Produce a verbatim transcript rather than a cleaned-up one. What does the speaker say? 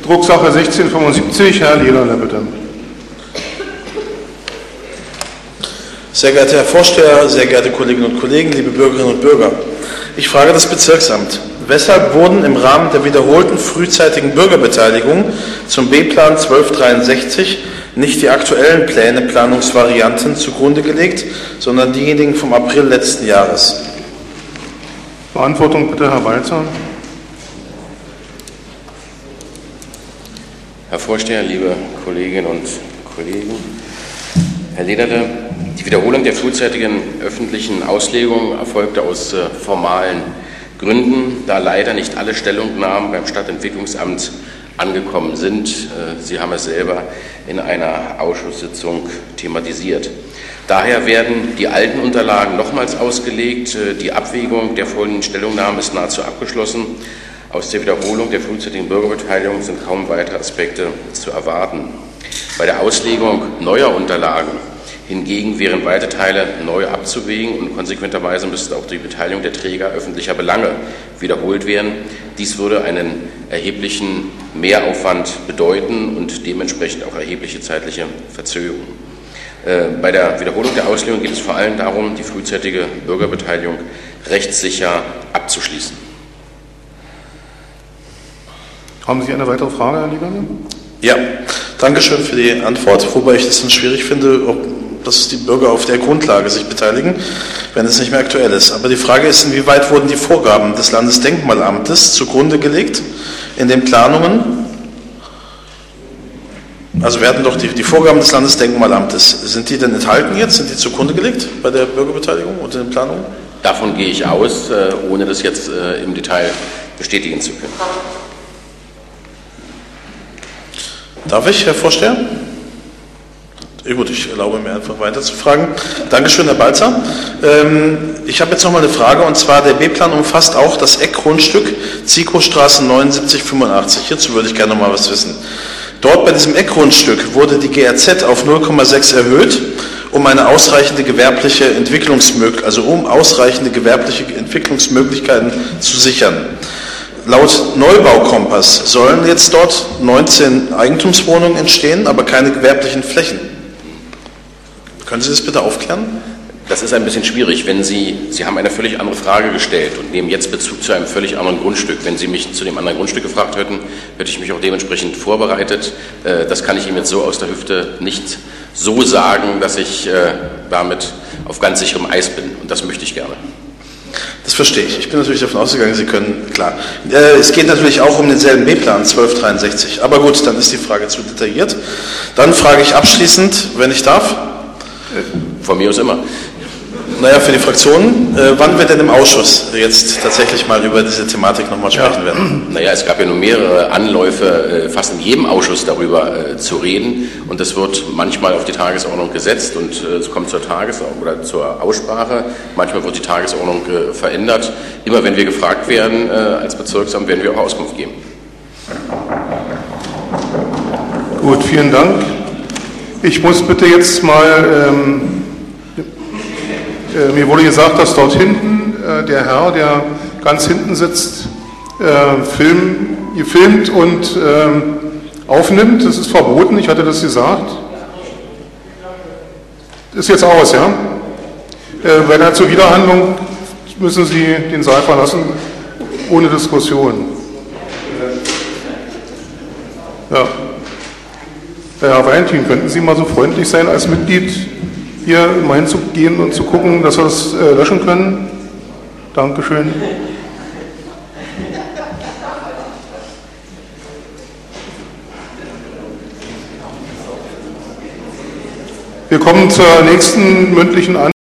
Drucksache sechzehnhundertfünfundsiebzig, Herr Lederle, bitte. Sehr geehrter Herr Vorsteher, sehr geehrte Kolleginnen und Kollegen, liebe Bürgerinnen und Bürger. Ich frage das Bezirksamt. Weshalb wurden im Rahmen der wiederholten frühzeitigen Bürgerbeteiligung zum B-Plan zwölfhundertdreiundsechzig nicht die aktuellen Pläne, Planungsvarianten zugrunde gelegt, sondern diejenigen vom April letzten Jahres? Beantwortung bitte, Herr Balzer. Herr Vorsteher, liebe Kolleginnen und Kollegen, Herr Lederle, die Wiederholung der frühzeitigen öffentlichen Auslegung erfolgte aus äh, formalen Gründen, da leider nicht alle Stellungnahmen beim Stadtentwicklungsamt angekommen sind. Äh, Sie haben es selber in einer Ausschusssitzung thematisiert. Daher werden die alten Unterlagen nochmals ausgelegt. Äh, die Abwägung der folgenden Stellungnahmen ist nahezu abgeschlossen. Aus der Wiederholung der frühzeitigen Bürgerbeteiligung sind kaum weitere Aspekte zu erwarten. Bei der Auslegung neuer Unterlagen hingegen wären weite Teile neu abzuwägen und konsequenterweise müsste auch die Beteiligung der Träger öffentlicher Belange wiederholt werden. Dies würde einen erheblichen Mehraufwand bedeuten und dementsprechend auch erhebliche zeitliche Verzögerungen. Bei der Wiederholung der Auslegung geht es vor allem darum, die frühzeitige Bürgerbeteiligung rechtssicher abzuschließen. Haben Sie eine weitere Frage, Herr Lederle? Ja, danke schön für die Antwort, wobei ich es dann schwierig finde, ob dass die Bürger auf der Grundlage sich beteiligen, wenn es nicht mehr aktuell ist. Aber die Frage ist, inwieweit wurden die Vorgaben des Landesdenkmalamtes zugrunde gelegt in den Planungen? Also wir hatten doch die, die Vorgaben des Landesdenkmalamtes. Sind die denn enthalten jetzt? Sind die zugrunde gelegt bei der Bürgerbeteiligung und in den Planungen? Davon gehe ich aus, ohne das jetzt im Detail bestätigen zu können. Darf ich, Herr Vorsteher? Gut, ich erlaube mir einfach weiter zu fragen. Dankeschön, Herr Balzer. Ähm, ich habe jetzt noch mal eine Frage, und zwar der B-Plan umfasst auch das Eckgrundstück Ziekostraße neunundsiebzig fünfundachtzig. Hierzu würde ich gerne noch mal was wissen. Dort bei diesem Eckgrundstück wurde die G R Z auf null Komma sechs erhöht, um eine ausreichende gewerbliche Entwicklungsmöglichkeit, also um ausreichende gewerbliche Entwicklungsmöglichkeiten zu sichern. Laut Neubaukompass sollen jetzt dort neunzehn Eigentumswohnungen entstehen, aber keine gewerblichen Flächen. Können Sie das bitte aufklären? Das ist ein bisschen schwierig, wenn Sie, Sie haben eine völlig andere Frage gestellt und nehmen jetzt Bezug zu einem völlig anderen Grundstück. Wenn Sie mich zu dem anderen Grundstück gefragt hätten, hätte ich mich auch dementsprechend vorbereitet. Das kann ich Ihnen jetzt so aus der Hüfte nicht so sagen, dass ich damit auf ganz sicherem Eis bin. Und das möchte ich gerne. Das verstehe ich. Ich bin natürlich davon ausgegangen, Sie können, klar. Äh, es geht natürlich auch um denselben B-Plan, zwölfhundertdreiundsechzig. Aber gut, dann ist die Frage zu detailliert. Dann frage ich abschließend, wenn ich darf. Von mir aus immer. Naja, für die Fraktionen, äh, wann wir denn im Ausschuss jetzt tatsächlich mal über diese Thematik nochmal sprechen ja. werden? Naja, es gab ja nur mehrere Anläufe, äh, fast in jedem Ausschuss darüber äh, zu reden. Und es wird manchmal auf die Tagesordnung gesetzt und äh, es kommt zur Tagesordnung oder zur Aussprache. Manchmal wird die Tagesordnung äh, verändert. Immer wenn wir gefragt werden äh, als Bezirksamt, werden wir auch Auskunft geben. Gut, vielen Dank. Ich muss bitte jetzt mal... Ähm Mir wurde gesagt, dass dort hinten äh, der Herr, der ganz hinten sitzt, äh, Film, gefilmt und äh, aufnimmt. Das ist verboten, ich hatte das gesagt. Ist jetzt aus, ja? Äh, bei der Zuwiderhandlung müssen Sie den Saal verlassen, ohne Diskussion. Ja. Herr Valentin, könnten Sie mal so freundlich sein, als Mitglied hier mal hinzugehen und zu gucken, dass wir das äh, löschen können. Dankeschön. Wir kommen zur nächsten mündlichen Anfrage.